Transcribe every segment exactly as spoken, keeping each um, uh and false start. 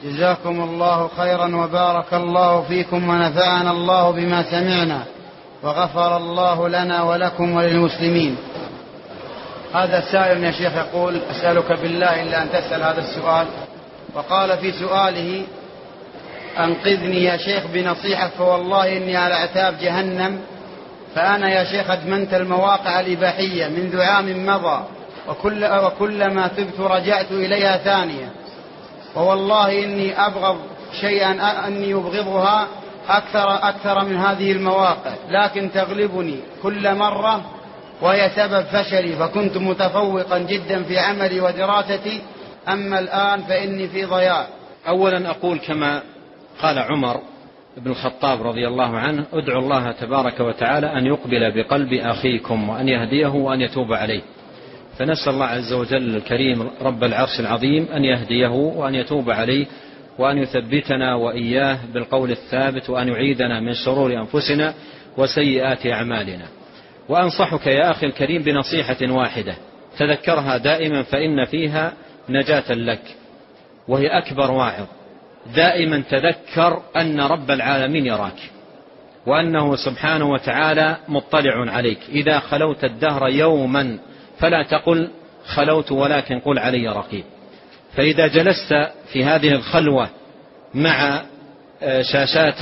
جزاكم الله خيرا وبارك الله فيكم ونفعنا الله بما سمعنا وغفر الله لنا ولكم وللمسلمين. هذا السائل يا شيخ يقول: أسألك بالله إلا أن تسأل هذا السؤال. وقال في سؤاله: أنقذني يا شيخ بنصيحة، فوالله إني على عتاب جهنم، فأنا يا شيخ أدمنت المواقع الإباحية منذ عام مضى، وكل وكلما تبت رجعت إليها ثانية، ووالله إني أبغض شيئا أني يبغضها أكثر أكثر من هذه المواقع، لكن تغلبني كل مرة وهي سبب فشلي، فكنت متفوقا جدا في عملي ودراستي، أما الآن فإني في ضياع. أولا أقول كما قال عمر بن الخطاب رضي الله عنه: ادعوا الله تبارك وتعالى أن يقبل بقلب أخيكم وأن يهديه وأن يتوب عليه. فنسأل الله عز وجل الكريم رب العرش العظيم أن يهديه وأن يتوب عليه وأن يثبتنا وإياه بالقول الثابت، وأن يعيدنا من شرور أنفسنا وسيئات أعمالنا. وأنصحك يا أخي الكريم بنصيحة واحدة تذكرها دائما، فإن فيها نجاة لك، وهي أكبر واعظ. دائما تذكر أن رب العالمين يراك، وأنه سبحانه وتعالى مطلع عليك. إذا خلوت الدهر يوما فلا تقل خلوت، ولكن قل علي رقيب. فإذا جلست في هذه الخلوة مع شاشات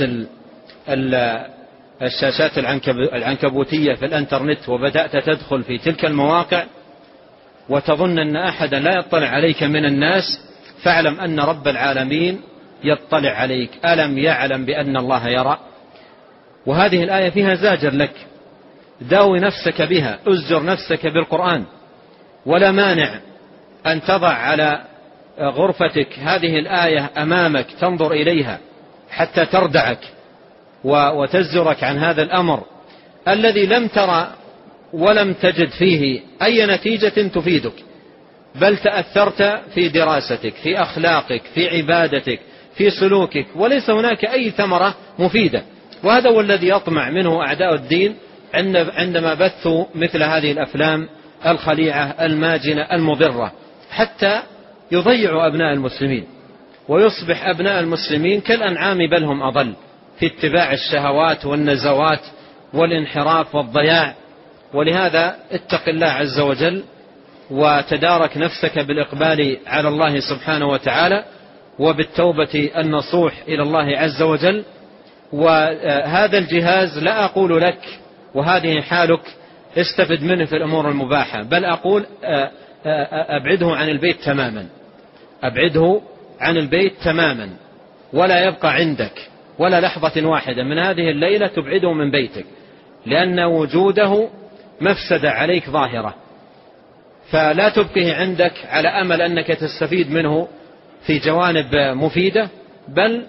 الشاشات العنكبوتية في الانترنت، وبدأت تدخل في تلك المواقع وتظن أن أحدا لا يطلع عليك من الناس، فاعلم أن رب العالمين يطلع عليك. ألم يعلم بأن الله يرى؟ وهذه الآية فيها زاجر لك، داوي نفسك بها، أزجر نفسك بالقرآن. ولا مانع أن تضع على غرفتك هذه الآية أمامك تنظر إليها حتى تردعك وتزجرك عن هذا الأمر الذي لم ترى ولم تجد فيه أي نتيجة تفيدك، بل تأثرت في دراستك، في أخلاقك، في عبادتك، في سلوكك، وليس هناك أي ثمرة مفيدة. وهذا هو الذي يطمع منه أعداء الدين عندما بثوا مثل هذه الأفلام الخليعة الماجنة المضرة، حتى يضيعوا أبناء المسلمين، ويصبح أبناء المسلمين كالأنعام بل هم أضل في اتباع الشهوات والنزوات والانحراف والضياع. ولهذا اتق الله عز وجل وتدارك نفسك بالإقبال على الله سبحانه وتعالى وبالتوبة النصوح إلى الله عز وجل. وهذا الجهاز لا أقول لك وهذه حالك استفد منه في الأمور المباحة، بل أقول أبعده عن البيت تماما، أبعده عن البيت تماما، ولا يبقى عندك ولا لحظة واحدة من هذه الليلة تبعده من بيتك، لأن وجوده مفسدة عليك ظاهرة. فلا تبقيه عندك على أمل أنك تستفيد منه في جوانب مفيدة، بل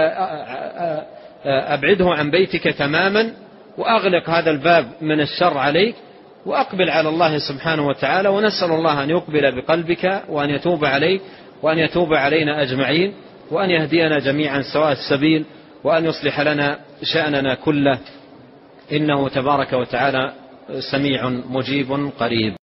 أبعده عن بيتك تماما، وأغلق هذا الباب من الشر عليك، وأقبل على الله سبحانه وتعالى. ونسأل الله أن يقبل بقلبك وأن يتوب عليك وأن يتوب علينا أجمعين، وأن يهدينا جميعا سواء السبيل، وأن يصلح لنا شأننا كله، إنه تبارك وتعالى سميع مجيب قريب.